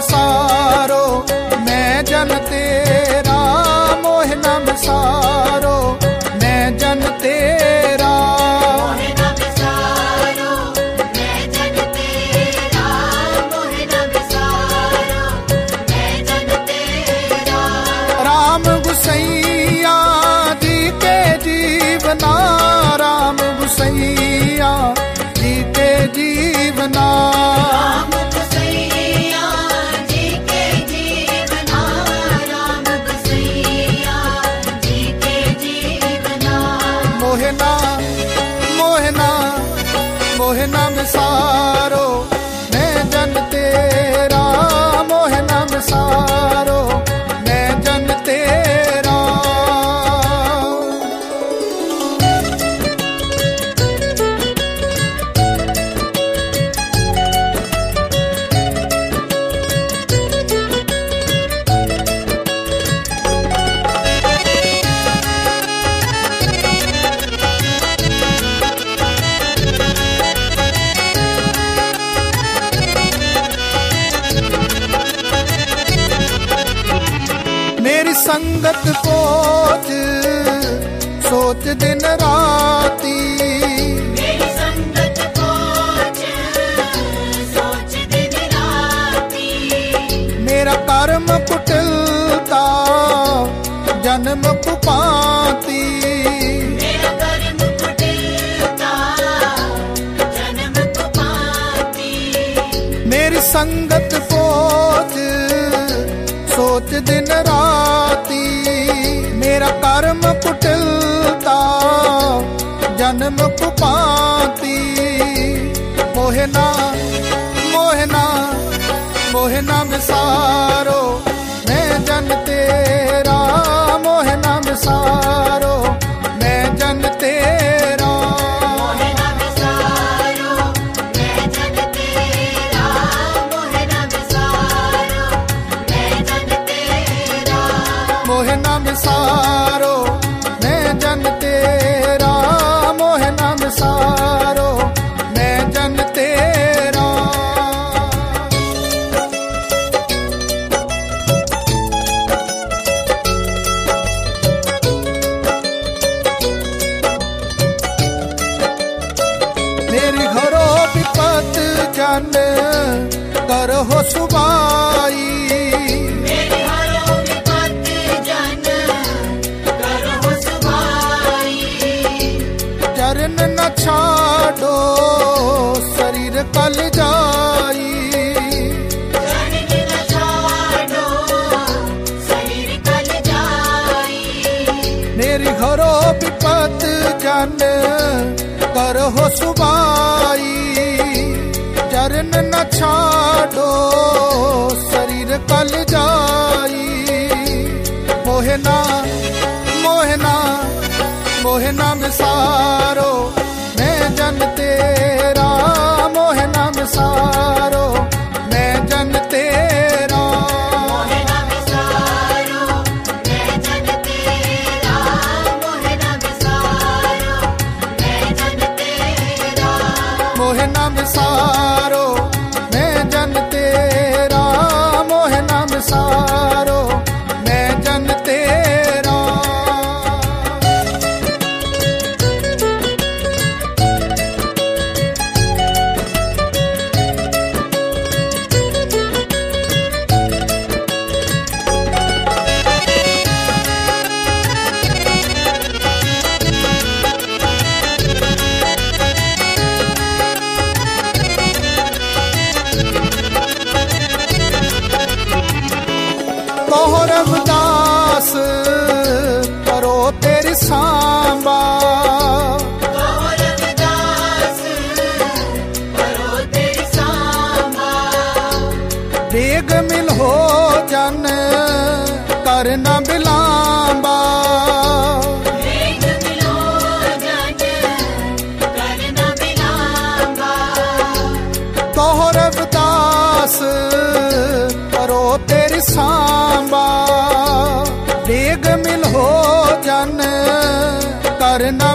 विसारो, मैं जन तेरा मोह न विसारो, मैं जन तेरा। मोह न विसारो, मैं जन तेरा, मोह न विसारो, मैं जन तेरा। राम गुसैया जी के जीवना, राम गुसैया जी के जीवना, राम गुसैया जी के जीवना, राम गुसैया जी के जीवना। मोहना मोहना मोहना विसारो, मैं जन तेरा मोहना विसारो, मैं जन तेरा। मेरी संगत सोच सोच दिन राती, मेरी संगत सोच दिन राती। मेरा कर्म कुटिलता जन्म कुपाती, मेरा कर्म कुटिलता जन्म कुपाती। मेरी संगत सोच सोच दिन राती, मेरा कर्म कुटिलता जन्म कुपाती। मोहना मोहना मोहना विसारो, मैं जन तेरा मोहना विसारो, मैं जन तेरा। मोह न विसारो, मैं जन तेरा, मोह न विसारो, मैं जन तेरा। मोहना विसारो, मैं जन तेरा मोहना विसारो, मैं जन तेरा। मेरी घरो विपत जन करहो सुबाई, मेरे हरों विपत जन करहो सुभाई। चरण न छाड़ो शरीर कल जाई, चरण न छाड़ो शरीर कल जाई। मेरी घरो विपत जन करहो सुबाई, चरण न छाड़ो शरीर कल जाई। मोहना मोहना मोहना विसारो, मैं जन तेरा मोहना विसारो, मैं जन तेरा। मोह न विसारो, मैं जन तेरा, मोह न विसारो, मैं जन तेरा। मोहना विसारो, मैं जन तेरा मोहना विसारो, मैं जन तेरा। कहो रविदास करो तेरी सांबा, कहो रविदास करो तेरी सांबा। बेग मिल हो जन करना बिलांबा, बेग मिलो जन करना बिलांबा। कहो रविदास करो तेरी सांबा, बेग मिल हो जन करना